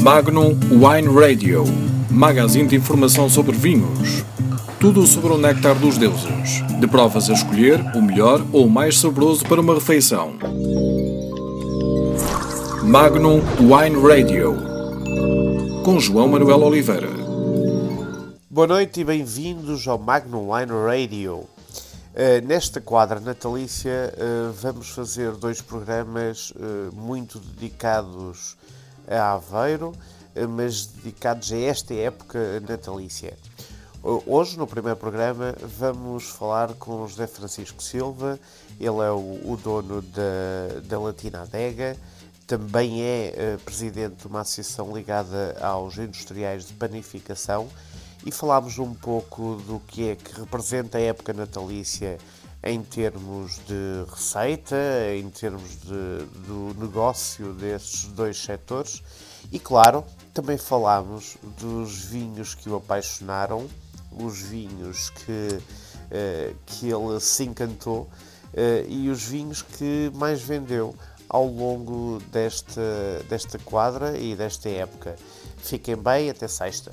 Magnum Wine Radio, magazine de informação sobre vinhos. Tudo sobre o néctar dos deuses. De provas a escolher, o melhor ou o mais saboroso para uma refeição. Magnum Wine Radio, com João Manuel Oliveira. Boa noite e bem-vindos ao Magnum Wine Radio. Nesta quadra natalícia vamos fazer dois programas muito dedicados a Aveiro, mas dedicados a esta época natalícia. Hoje, no primeiro programa, vamos falar com o José Francisco Silva. Ele é o dono da Latina Adega, também é presidente de uma associação ligada aos industriais de panificação, e falámos um pouco do que é que representa a época natalícia em termos de receita, em termos do negócio desses dois setores, e claro, também falámos dos vinhos que o apaixonaram, os vinhos que ele se encantou e os vinhos que mais vendeu ao longo desta quadra e desta época. Fiquem bem, até sexta.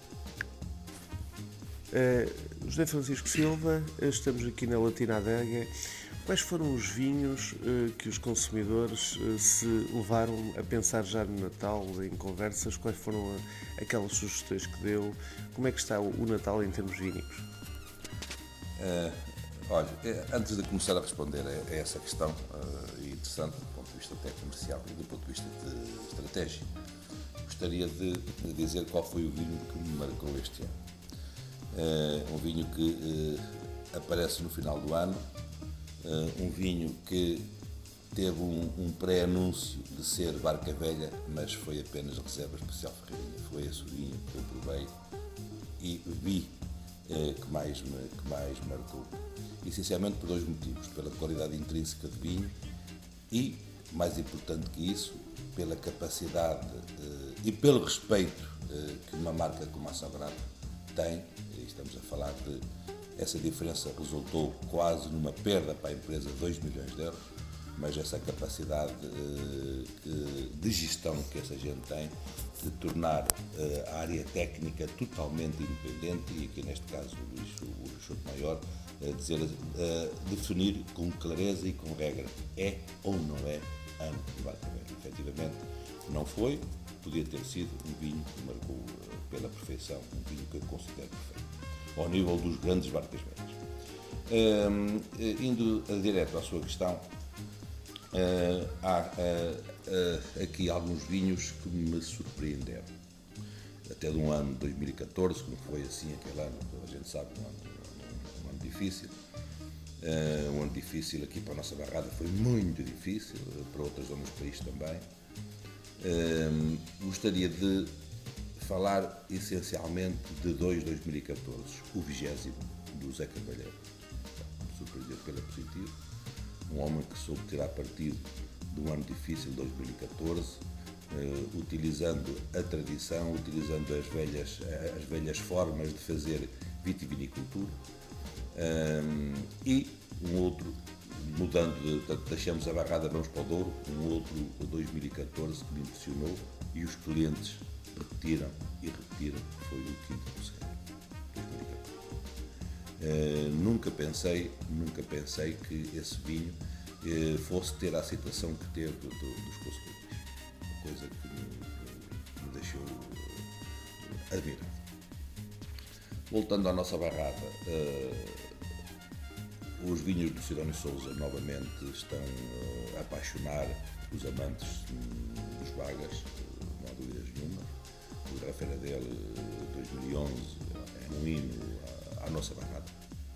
José Francisco Silva, estamos aqui na Latina Adega. Quais foram os vinhos que os consumidores se levaram a pensar já no Natal, em conversas? Quais foram aquelas sugestões que deu? Como é que está o Natal em termos vínicos? Olha, antes de começar a responder a essa questão, interessante do ponto de vista até comercial e do ponto de vista de estratégia, gostaria de dizer qual foi o vinho que me marcou este ano. Um vinho que aparece no final do ano, um vinho que teve um pré-anúncio de ser Barca Velha, mas foi apenas reserva especial Ferreirinha. Foi esse o vinho que eu provei e vi que mais me marcou. Essencialmente por dois motivos: pela qualidade intrínseca de vinho e, mais importante que isso, pela capacidade e pelo respeito que uma marca como a Sagrada tem. Estamos a falar de... Essa diferença resultou quase numa perda para a empresa de 2 milhões de euros, mas essa capacidade de gestão que essa gente tem, de tornar a área técnica totalmente independente, e aqui neste caso o Luís Maior, definir com clareza e com regra, é ou não é ano de Barca Velha. Efetivamente não foi, podia ter sido um vinho que marcou pela perfeição, um vinho que eu considero perfeito, ao nível dos grandes barcas velhas. Indo direto à sua questão, há aqui alguns vinhos que me surpreenderam, até de um ano de 2014, como foi assim aquele ano, toda a gente sabe, um ano difícil. Um ano difícil aqui para a nossa barrada, foi muito difícil, para outras zonas do país também. Gostaria de falar essencialmente de 2014, o 20º, do Zé Carvalheiro. Me surpreendeu pela positiva, um homem que soube tirar partido de um ano difícil de 2014, utilizando a tradição, utilizando as velhas formas de fazer vitivinicultura, e um outro, deixamos a barrada, vamos para o Douro, um outro 2014 que me impressionou e os clientes repetiram, foi o Quinto do Segredo, 2014. Nunca pensei que esse vinho fosse ter a aceitação que teve dos consumidores, uma coisa que me deixou admirado. Voltando à nossa barrada, os vinhos do Sidónio Sousa novamente estão a apaixonar os amantes dos Vagas, não há dúvidas nenhuma. O Garrafeira dele, 2011, é um hino à nossa barrada.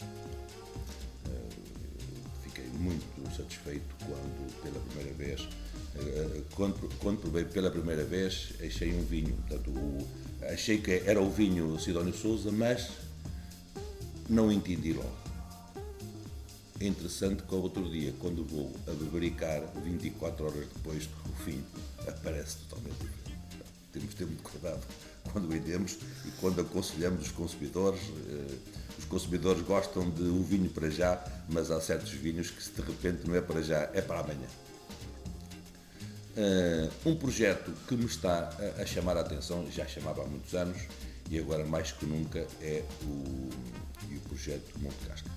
Fiquei muito satisfeito quando, pela primeira vez, quando provei pela primeira vez, achei um vinho, portanto, achei que era o vinho Sidónio Sousa, mas não entendi logo. É interessante que ao outro dia, quando vou a bebericar, 24 horas depois, o vinho aparece totalmente diferente. Temos de ter muito cuidado quando vendemos e quando aconselhamos os consumidores. Os consumidores gostam de o vinho para já, mas há certos vinhos que, se de repente não é para já, é para amanhã. Um projeto que me está a chamar a atenção, já chamava há muitos anos, e agora mais que nunca é o projeto Monte Cascas.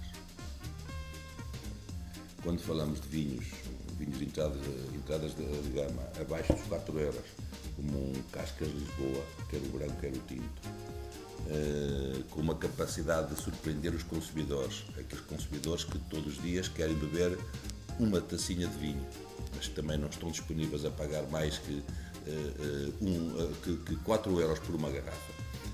Quando falamos de vinhos de entradas de gama abaixo dos 4 euros, como um Cascas Lisboa, quer o branco, quer o tinto, com uma capacidade de surpreender os consumidores, aqueles consumidores que todos os dias querem beber uma tacinha de vinho, mas que também não estão disponíveis a pagar mais que 4 euros por uma garrafa.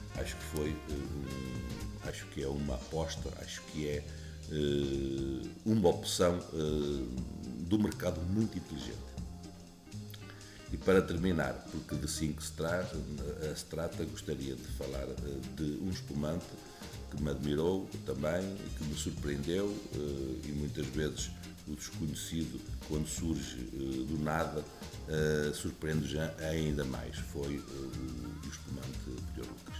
Acho que é uma aposta, acho que é uma opção do mercado muito inteligente. E para terminar, porque de 5 se trata, gostaria de falar de um espumante que me admirou também, que me surpreendeu, e muitas vezes o desconhecido, quando surge do nada, surpreende já ainda mais. Foi o espumante Prior Lucas.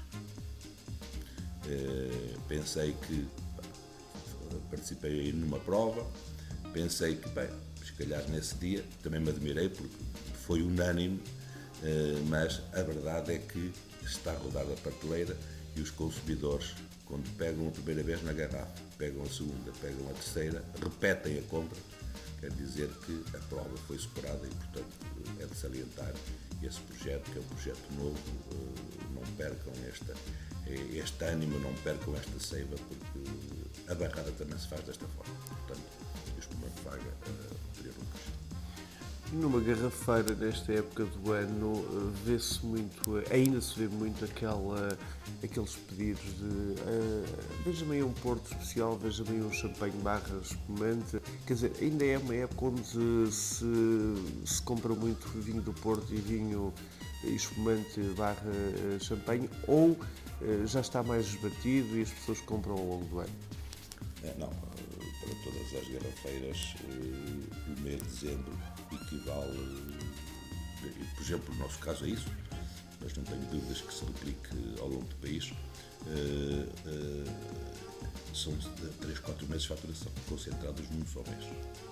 Pensei que participei aí numa prova, pensei que, bem, se calhar nesse dia também me admirei porque foi unânime, mas a verdade é que está rodada a prateleira e os consumidores, quando pegam a primeira vez na garrafa, pegam a segunda, pegam a terceira, repetem a compra, quer dizer que a prova foi superada e, portanto, é de salientar esse projeto, que é um projeto novo. Não percam este ânimo, não percam esta seiva, porque a barrada também se faz desta forma. Portanto, o espumante Vaga Prior Lucas. Numa garrafeira, nesta época do ano, vê-se muito, ainda se vê muito aqueles pedidos de veja-me aí um Porto especial, veja-me aí um champanhe barra espumante. Quer dizer, ainda é uma época onde se compra muito vinho do Porto e vinho espumante barra champanhe, ou já está mais esbatido e as pessoas compram ao longo do ano? Não, para todas as garrafeiras, o mês de dezembro equivale, por exemplo, no nosso caso é isso, mas não tenho dúvidas que se replique ao longo do país. São 3, 4 meses de faturação concentrados num só mês.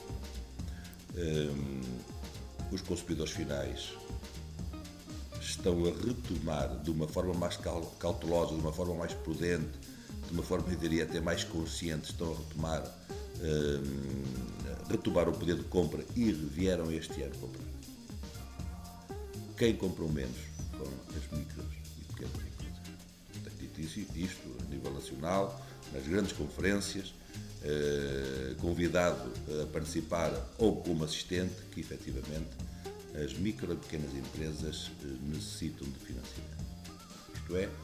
Os consumidores finais estão a retomar de uma forma mais cautelosa, de uma forma mais prudente, de uma forma, eu diria, até mais consciente, estão a retomar o poder de compra e vieram este ano comprar. Quem comprou menos foram as micros e pequenas empresas. Tenho dito isto a nível nacional, nas grandes conferências, convidado a participar ou como assistente, que efetivamente as micro e pequenas empresas necessitam de financiamento. Isto é,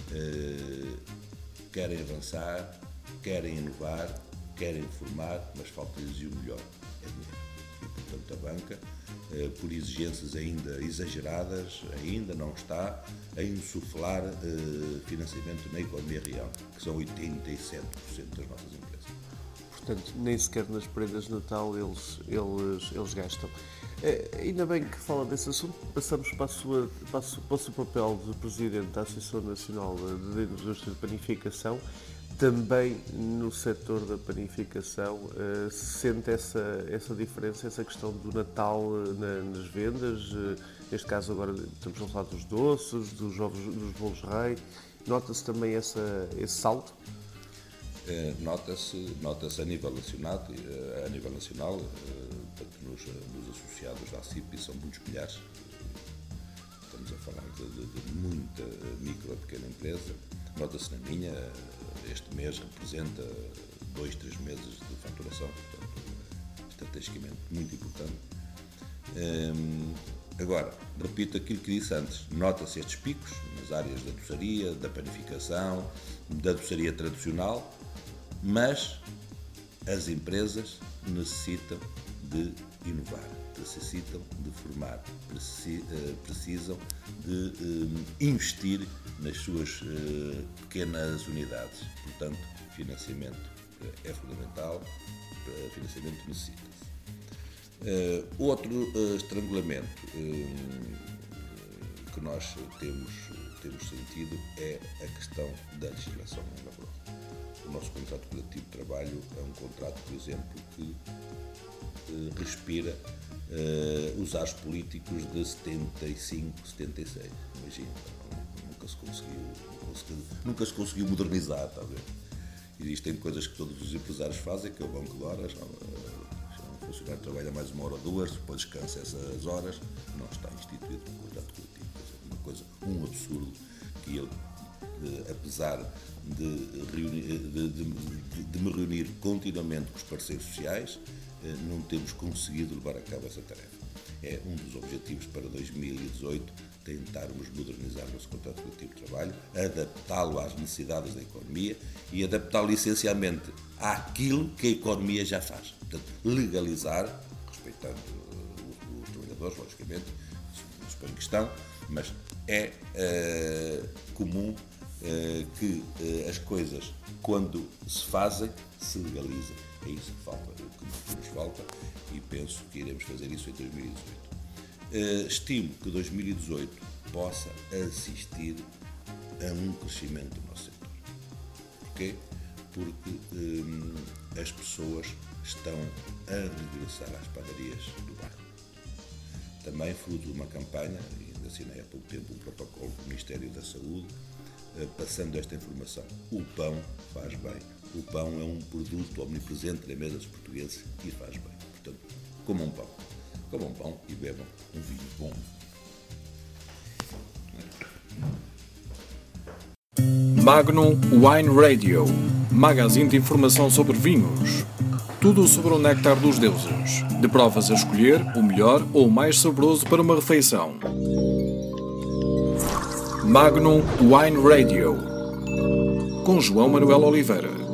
querem avançar, querem inovar, querem formar, mas falta-lhes o melhor, é dinheiro. E, portanto, a banca, por exigências ainda exageradas, ainda não está a insuflar financiamento na economia real, que são 87% das nossas empresas. Portanto, nem sequer nas prendas de Natal eles gastam. Ainda bem que fala desse assunto, passamos para o seu papel de Presidente da Associação Nacional de Indústria de Panificação. Também no setor da panificação, se sente essa diferença, essa questão do Natal nas vendas, neste caso agora estamos a falar dos doces, dos ovos, dos bolos rei, nota-se também esse salto? Nota-se a nível nacional, nos associados da CIP, são muitos milhares, estamos a falar de muita micro e pequena empresa. Nota-se na minha, este mês representa 2, 3 meses de faturação, portanto, estrategicamente muito importante. Agora, repito aquilo que disse antes, nota-se estes picos nas áreas da doçaria, da panificação, da doçaria tradicional, mas as empresas necessitam de inovar, necessitam de formar, precisam de investir nas suas pequenas unidades. Portanto, financiamento é fundamental, financiamento necessita-se. Outro estrangulamento que nós temos sentido é a questão da legislação laboral. O nosso contrato coletivo de trabalho é um contrato, por exemplo, que respira os ares políticos de 75, 76. Imagina, nunca se conseguiu modernizar, está a ver? Existem coisas que todos os empresários fazem, que é o banco de horas. Um funcionário trabalha mais 1 hora ou 2, depois descansa essas horas. Não está instituído um contrato coletivo. Um absurdo que ele, apesar de me reunir continuamente com os parceiros sociais, não temos conseguido levar a cabo essa tarefa. É um dos objetivos para 2018, tentarmos modernizar o nosso contrato coletivo de trabalho, adaptá-lo às necessidades da economia e adaptá-lo essencialmente àquilo que a economia já faz. Portanto, legalizar, respeitando os trabalhadores, logicamente, não se põe em questão, mas é comum que as coisas, quando se fazem, se legalizem. É isso que falta, é o que nos falta, e penso que iremos fazer isso em 2018. Estimo que 2018 possa assistir a um crescimento do nosso setor. Porquê? Porque as pessoas estão a regressar às padarias do bairro. Também fruto de uma campanha, ainda assinei há pouco tempo um protocolo do Ministério da Saúde, passando esta informação. O pão faz bem. O pão é um produto omnipresente na mesa dos portugueses e faz bem. Portanto, comam pão e bebam um vinho bom. Magnum Wine Radio, magazine de informação sobre vinhos. Tudo sobre o néctar dos deuses. De provas a escolher, o melhor ou o mais saboroso para uma refeição. Magnum Wine Radio, com João Manuel Oliveira.